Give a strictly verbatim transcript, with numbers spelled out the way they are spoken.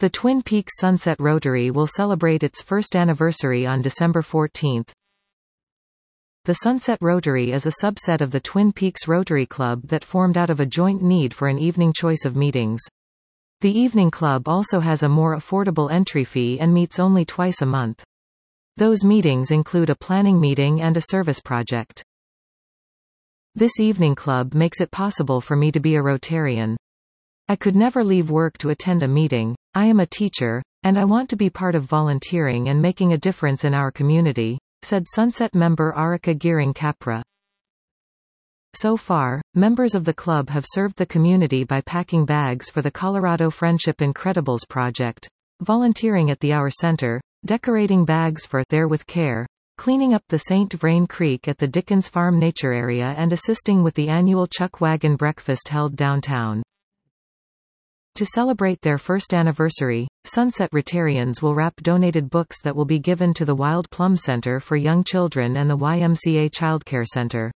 The Twin Peaks Sunset Rotary will celebrate its first anniversary on December fourteenth. The Sunset Rotary is a subset of the Twin Peaks Rotary Club that formed out of a joint need for an evening choice of meetings. The evening club also has a more affordable entry fee and meets only twice a month. Those meetings include a planning meeting and a service project. This evening club makes it possible for me to be a Rotarian. I could never leave work to attend a meeting. I am a teacher, and I want to be part of volunteering and making a difference in our community, said Sunset member Arika Gearing Capra. So far, members of the club have served the community by packing bags for the Colorado Friendship Incredibles project, volunteering at the Our Center, decorating bags for There with Care, cleaning up the Saint Vrain Creek at the Dickens Farm Nature Area, and assisting with the annual Chuck Wagon breakfast held downtown. To celebrate their first anniversary, Sunset Rotarians will wrap donated books that will be given to the Wild Plum Center for Young Children and the Y M C A Childcare Center.